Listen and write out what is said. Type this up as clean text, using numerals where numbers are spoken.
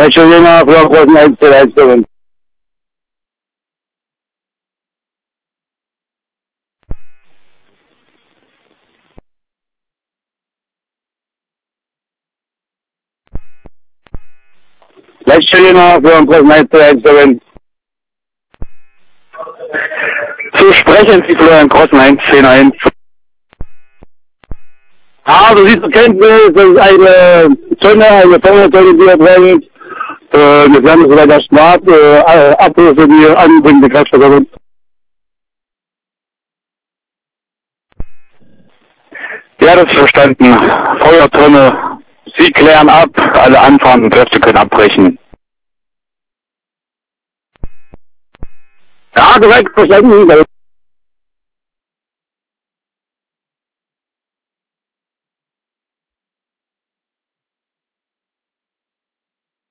Lechulina, Flugkosten 117. Lechulina, Flugkosten 117. Zu sprechen, Sie Florian Grossen 110.1. Ah, du siehst zur Kenntnis, das ist eine Zone, eine Feuerzone, die er bringt. Wir werden soweit der Smart Abrufe, die anbringende Kraftversorgung. Ja, das ist verstanden. Feuertonne. Sie klären ab, alle anfahrenden Kräfte können abbrechen. Ja, direkt verstanden.